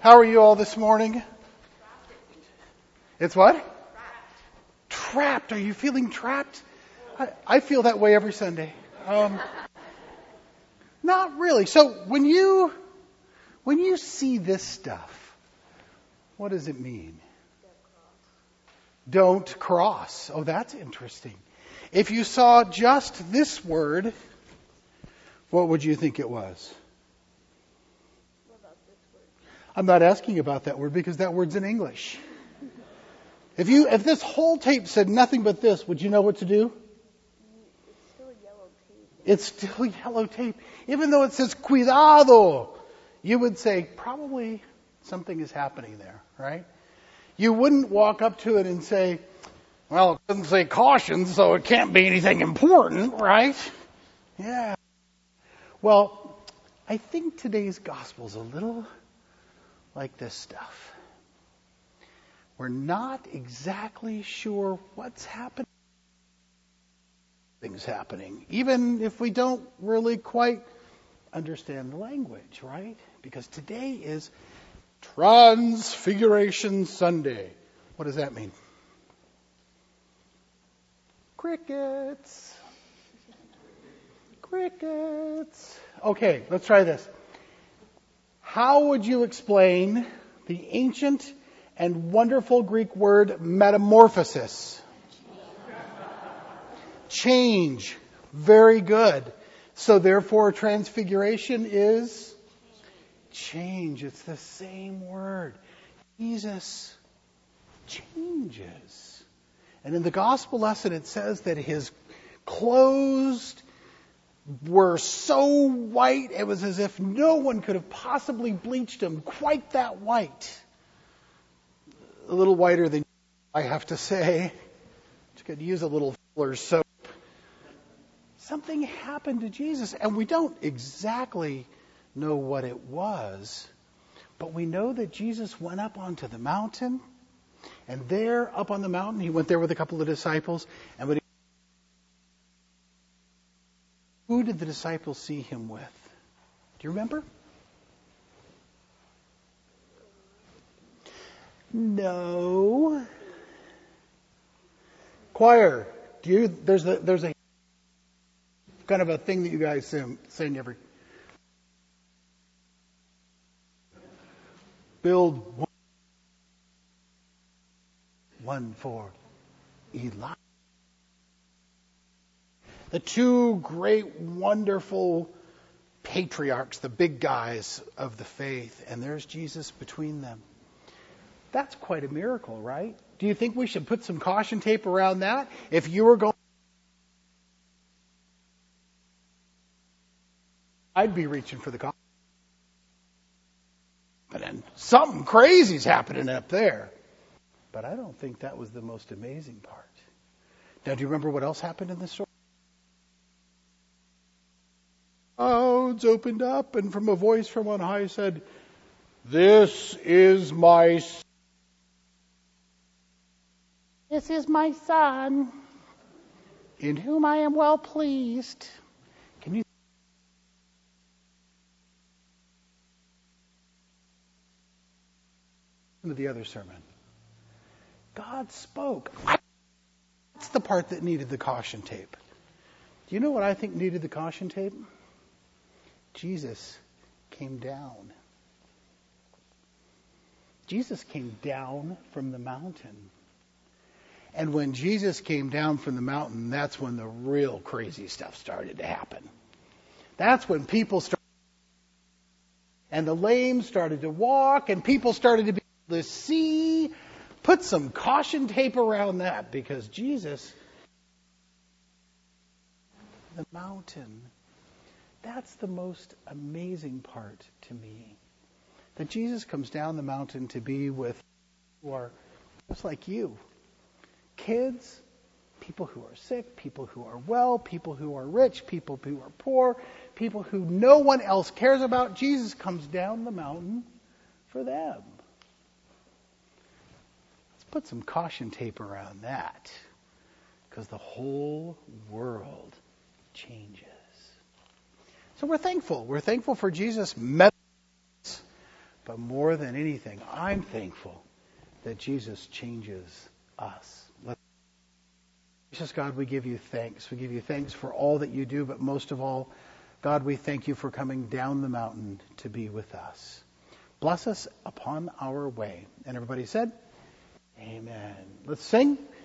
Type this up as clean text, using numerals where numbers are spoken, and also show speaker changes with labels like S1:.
S1: How are you all this morning? It's what? Trapped. Are you feeling trapped? I feel that way every Sunday. Not really. So when you see this stuff, what does it mean? Don't cross. Oh, that's interesting. If you saw just this word, what would you think it was?
S2: What about this word?
S1: I'm not asking about that word because that word's in English. If this whole tape said nothing but this, would you know what to do?
S2: It's still yellow tape.
S1: It's still yellow tape. Even though it says cuidado, you would say probably something is happening there, right? You wouldn't walk up to it and say, well, it doesn't say caution, so it can't be anything important, right? Yeah. Well, I think today's gospel is a little like this stuff. We're not exactly sure what's happening. Things happening, even if we don't really quite understand the language, right? Because today is Transfiguration Sunday. What does that mean? Crickets. Crickets. Okay, let's try this. How would you explain the ancient and wonderful Greek word metamorphosis? Change. Very good. So therefore, transfiguration is change. It's the same word. Jesus changes. And in the gospel lesson, it says that his clothes were so white, it was as if no one could have possibly bleached them quite that white. A little whiter than I have to say. You could use a little Fuller's soap. Something happened to Jesus, and we don't exactly know what it was, but we know that Jesus went up onto the mountain, and there, up on the mountain, he went there with a couple of disciples, and who did the disciples see him with? Do you remember? No. Choir, there's a kind of a thing that you guys sing every. Build one for Elijah. The two great, wonderful patriarchs, the big guys of the faith, and there's Jesus between them. That's quite a miracle, right? Do you think we should put some caution tape around that? If you were going, I'd be reaching for the caution. And then something crazy's happening up there. But I don't think that was the most amazing part. Now, do you remember what else happened in this story? Clouds opened up, and from a voice from on high said, This is my son, in whom I am well pleased. Can you listen to the other sermon? God spoke. That's the part that needed the caution tape. Do you know what I think needed the caution tape? Jesus came down. Jesus came down from the mountain. And when Jesus came down from the mountain, that's when the real crazy stuff started to happen. That's when people started, and the lame started to walk, and people started to be able to see. Put some caution tape around that, because Jesus, the mountain, that's the most amazing part to me. That Jesus comes down the mountain to be with who are just like you. Kids, people who are sick, people who are well, people who are rich, people who are poor, people who no one else cares about. Jesus comes down the mountain for them. Let's put some caution tape around that, because the whole world changes. So we're thankful. We're thankful for Jesus' But more than anything, I'm thankful that Jesus changes us. Gracious God, we give you thanks. We give you thanks for all that you do, but most of all, God, we thank you for coming down the mountain to be with us. Bless us upon our way. And everybody said, Amen. Let's sing.